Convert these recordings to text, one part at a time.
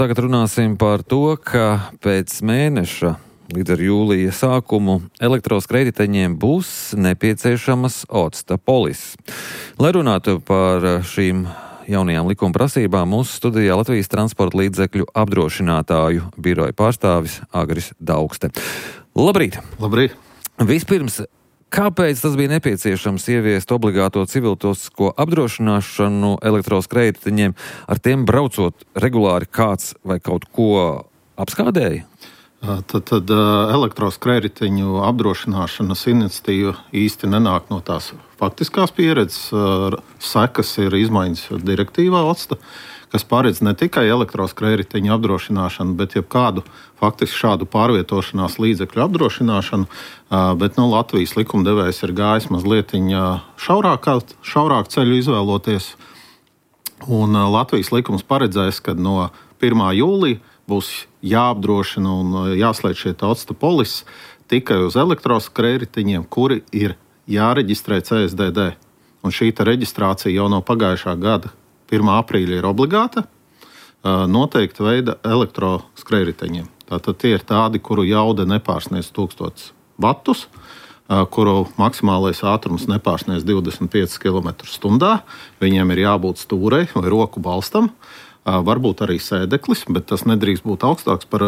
Tagad runāsim par to, ka pēc mēneša līdz ar jūlija sākumu elektroskrējriteņiem būs nepieciešamas octa polises. Lai runātu par šīm jaunajām likuma prasībām, mūsu studijā Latvijas transporta līdzekļu apdrošinātāju biroja pārstāvis Agris Daugste. Labrīt! Labrīt! Vispirms, kāpēc tas bija nepieciešams ieviest obligāto civiltiesisko apdrošināšanu elektroskrējriteņiem, ar tiem braucot regulāri kāds vai kaut ko apskādēja? Tad elektroskrējriteņu apdrošināšanas iniciatīva īsti nenāk no tās faktiskās pieredzes. Sekas ir izmaiņas direktīvā OCTA, kas paredz ne tikai elektroskrējriteņu apdrošināšanu, bet jebkādu faktiski šādu pārvietošanās līdzekļu apdrošināšanu, bet Latvijas likumdevējs ir gājis mazliet šaurāk ceļu izvēloties, un Latvijas likums paredzēs, ka no 1. jūlija būs jāapdrošina un jāslēdz šie octa polises tikai uz elektroskrējriteņiem, kuri ir jāreģistrē CSDD. Un šī reģistrācija jau no pagājušā gada 1. aprīļa ir obligāta noteikta veida elektroskrējriteņiem. Tātad tie ir tādi, kuru jauda nepārsniedz 1000 vatus, kuru maksimālais ātrums nepārsniedz 25 km/h. Viņiem ir jābūt stūrei vai roku balstam, varbūt arī sēdeklis, bet tas nedrīkst būt augstāks par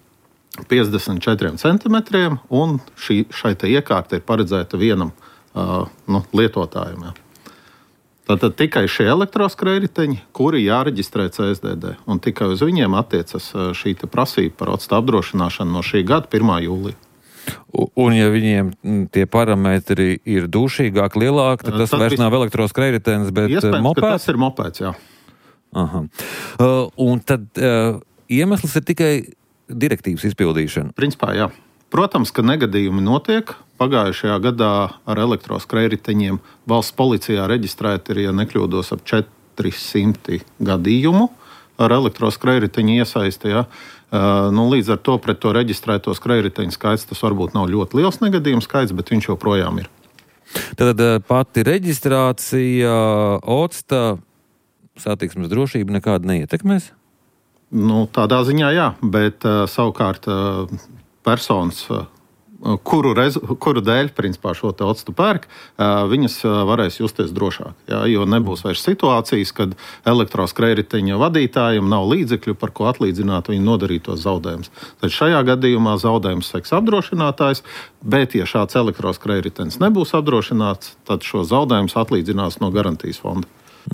54 centimetriem, un šai iekārta ir paredzēta vienam lietotājam. Jā. Tātad tikai šie elektroskrējriteņi, kuri jāreģistrē CSDD, un tikai uz viņiem attiecas šī prasība par octa apdrošināšanu no šī gada 1. jūlija. Un ja viņiem tie parametri ir dūšīgāk, lielāk, tad tas vairs nav elektroskrējritenis, bet mopēds? Tas ir mopēds, jā. Aha. Un tad iemesls ir tikai direktīvas izpildīšana? Principā, jā. Protams, ka negadījumi notiek. Pagājušajā gadā ar elektroskrējriteņiem valsts policijā reģistrēti ir, ja nekļūdos, ap 400 gadījumu ar elektroskrējriteņu iesaisti. Ja. Līdz ar to pret to reģistrēto skrējriteņu skaits tas varbūt nav ļoti liels negadījumu skaits, bet viņš joprojām ir. Tad pati reģistrācija octa satiksmes drošību nekādu neietekmēs? Tādā ziņā jā, bet savukārt personas, kuru dēļ principā šo octu pērk, viņas varēs justies drošāk. Jā, jo nebūs vairs situācijas, kad elektroskrējriteņa vadītājiem nav līdzekļu, par ko atlīdzināt viņu nodarītos zaudējumus. Tad šajā gadījumā zaudējums seks apdrošinātājs, bet ja šāds elektroskrējritenis nebūs apdrošināts, tad šo zaudējumus atlīdzinās no garantijas fonda.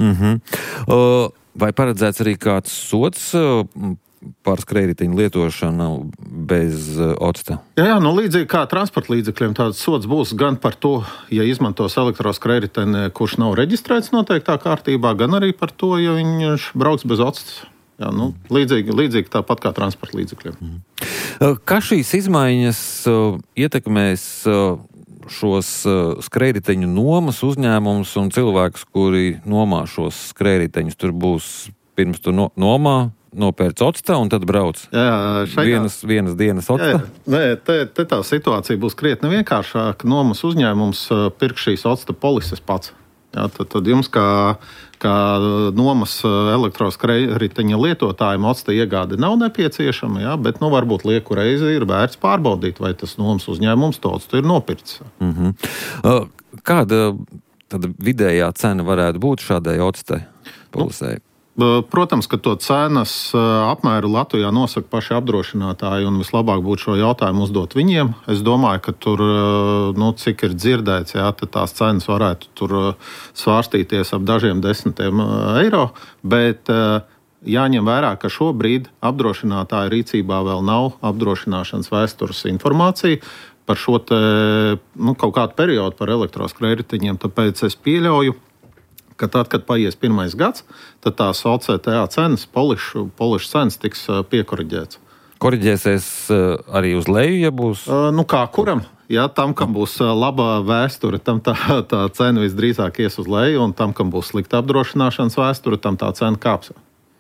Vai paredzēts arī kāds sods par skrējriteņu lietošanu bez octa? Jā, līdzīgi kā transporta līdzekļiem, tāds sods būs gan par to, ja izmantos elektroskrējriteni, kurš nav reģistrēts noteiktā kārtībā, gan arī par to, ja viņš brauks bez octas. Jā, līdzīgi tāpat kā transporta līdzekļiem. Kā šīs izmaiņas ietekmēs šos skrējriteņu nomas uzņēmumus un cilvēkus, kuri nomā šos skrējriteņus? Tur būs pirms tu nomā, nopērc octa un tad brauc. Jā, vienas dienas octa? Te tā situācija būs krietni vienkāršāka. Nomas uzņēmums pirk šīs octa polises pats. Jā, tad jums kā nomas elektroskrējriteņa lietotājiem octa iegāde nav nepieciešama, jā, bet varbūt lieku reizi ir vērts pārbaudīt, vai tas nomas uzņēmums to octu ir nopircis. Kāda tad vidējā cena varētu būt šādai octai polisei? Protams, ka to cenas apmēru Latvijā nosaka paši apdrošinātāji, un vislabāk būtu šo jautājumu uzdot viņiem. Es domāju, ka tur, cik ir dzirdēts, jā, tad tās cenas varētu tur svārstīties ap dažiem desmitiem eiro, bet jāņem vērā, ka šobrīd apdrošinātāja rīcībā vēl nav apdrošināšanas vēstures informācija par šo kaut kādu periodu par elektroskrējriteņiem, tāpēc es pieļauju, ka tad, kad paies 1. gads, tad tās OCTA cenas, polišu cenas tiks piekoriģēts. Koriģēsies arī uz leju, ja būs? Kā kuram? Ja tam, kam būs laba vēsture, tam tā cena visdrīzāk ies uz leju, un tam, kam būs slikta apdrošināšanas vēsture, tam tā cena kāps.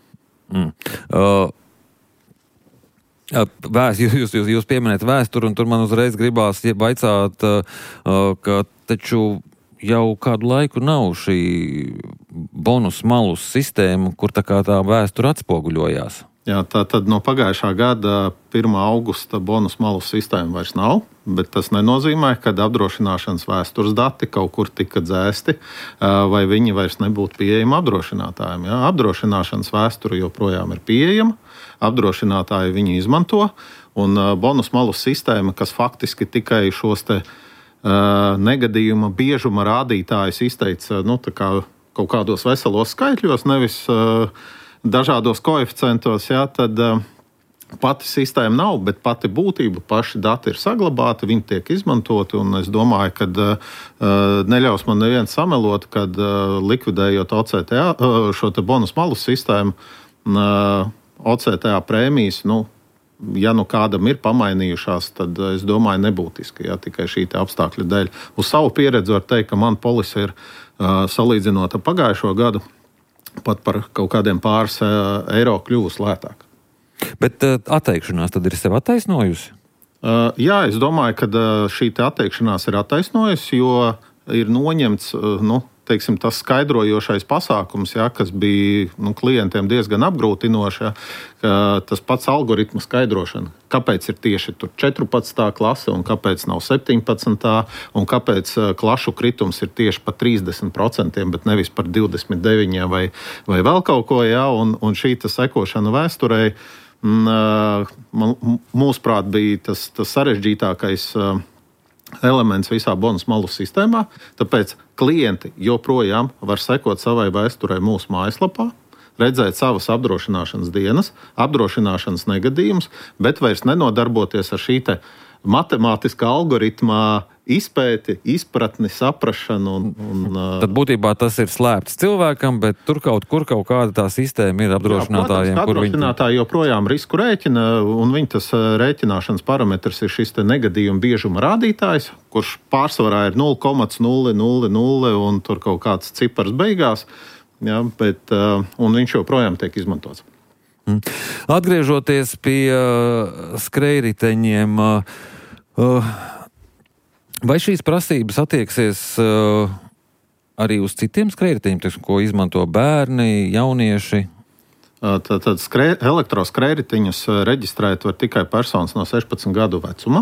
Jūs pieminējat vēsturi, un tur man uzreiz gribās vaicāt, ka taču jau kādu laiku nav šī bonus-malus sistēma, kur tā vēsture atspoguļojās. Jā, tad no pagājušā gada 1. augusta bonus malus sistēma vairs nav, bet tas nenozīmē, ka apdrošināšanas vēstures dati kaut kur tika dzēsti, vai viņi vairs nebūtu pieejami apdrošinātājiem. Jā, apdrošināšanas vēsture joprojām ir pieejama, apdrošinātāji viņu izmanto, un bonus malus sistēma, kas faktiski tikai šos te negadījuma biežuma rādītājus izteica kaut kādos veselos skaitļos, nevis dažādos koeficientos, jā, tad pati sistēma nav, bet pati būtība, paši dati ir saglabāti, viņi tiek izmantoti, un es domāju, ka neļaus man neviens samelot, kad likvidējot OCTA, šo te bonus malus sistēmu, OCTA prēmijas, ja kādam ir pamainījušās, tad es domāju nebūtiski, ja tikai šī apstākļa dēļ. Uz savu pieredzi var teikt, ka man polise ir salīdzinot ar pagājušo gadu pat par kaut kādiem pāris eiro kļuvusi lētāk. Bet atteikšanās tad ir sev attaisnojusi? Jā, es domāju, ka šī atteikšanās ir attaisnojusi, jo ir noņemts, tas skaidrojošais pasākums, ja, kas bija klientiem diezgan apgrūtinoši, ja, tas pats algoritma skaidrošana. Kāpēc ir tieši tur 14. klase un kāpēc nav 17. un kāpēc klašu kritums ir tieši par 30%, bet nevis par 29% vai vēl kaut ko. Ja, un šī sekošana vēsturei, mūsuprāt, bija tas sarežģītākais elements visā bonus malus sistēmā, tāpēc klienti joprojām var sekot savai vēsturei mūsu mājaslapā, redzēt savas apdrošināšanas dienas, apdrošināšanas negadījumus, bet vairs nenodarboties ar šī matemātiskā algoritmā izpēti, izpratni, saprašanu. Tad būtībā tas ir slēpts cilvēkam, bet tur kaut kāda tā sistēma ir apdrošinātājiem. Jā, apdrošinātāji joprojām risku rēķina, un viņa tas rēķināšanas parametrs ir šis negadījuma biežuma rādītājs, kurš pārsvarā ir 0,000 un tur kaut kāds cipars beigās, jā, un viņš joprojām tiek izmantots. Atgriežoties pie skrejriteņiem, vai šīs prasības attieksies arī uz citiem skrejriteņiem, ko izmanto bērni, jaunieši? Tad elektroskrejriteņus reģistrēt var tikai personas no 16 gadu vecuma.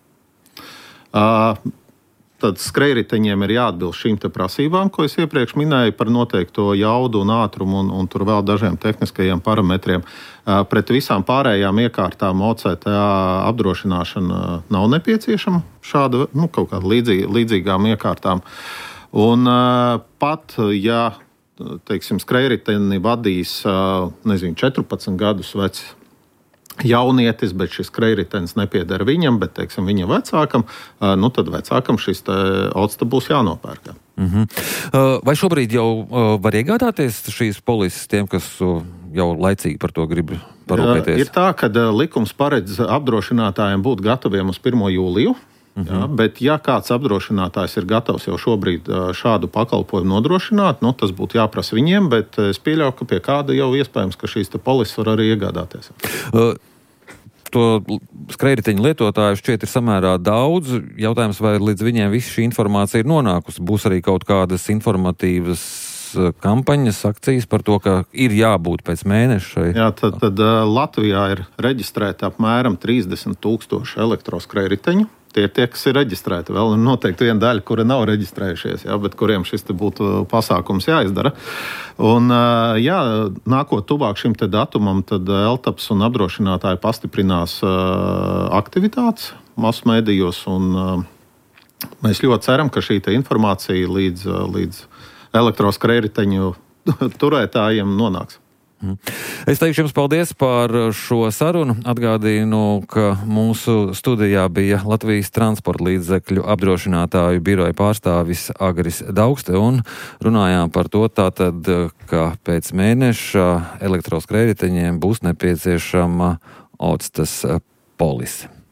Tad skrejriteņiem ir jāatbilst šīm prasībām, ko es iepriekš minēju par noteikto jaudu un ātrumu un tur vēl dažiem tehniskajiem parametriem. Pret visām pārējām iekārtām OCTA apdrošināšana nav nepieciešama šāda, kaut kāda līdzīgām iekārtām. Un pat, ja, skrejriteni vadīs, 14 gadus vecs jaunietis, bet šis skrejritenis nepieder viņam, bet, viņa vecākam, tad vecākam šis OCTA būs jānopērk. Vai šobrīd jau var iegādāties šīs polises tiem, kas jau laicīgi par to grib parūpēties? Ir tā, ka likums paredz apdrošinātājiem būt gataviem uz 1. jūliju. Jā, bet, ja kāds apdrošinātājs ir gatavs jau šobrīd šādu pakalpojumu nodrošināt, tas būtu jāprasa viņiem, bet es pieļauju, ka pie kāda jau iespējams, ka šīs polises var arī iegādāties. To skrejriteņu lietotāju šķiet ir samērā daudz. Jautājums, vai līdz viņiem visa šī informācija ir nonākusi? Būs arī kaut kādas informatīvas kampaņas, akcijas par to, ka ir jābūt pēc mēneša? Jā, tad Latvijā ir reģistrēta apmēram 30,000 elektroskrejriteņu. Tie ir tie, kas ir reģistrēti. Vēl noteikti viena daļa, kura nav reģistrējušies, jā, bet kuriem šis būtu pasākums jāizdara. Un, jā, nākot tuvāk šim datumam, tad LTAPS un apdrošinātāji pastiprinās aktivitātes masu medijos, un mēs ļoti ceram, ka šī informācija līdz elektroskrejriteņu turētājiem nonāks. Es teikšu jums paldies par šo sarunu. Atgādinu, ka mūsu studijā bija Latvijas transporta līdzekļu apdrošinātāju biroja pārstāvis Agris Daugste, un runājām par to tātad, ka pēc mēneša elektroskrejriteņiem būs nepieciešama OCTAS polise.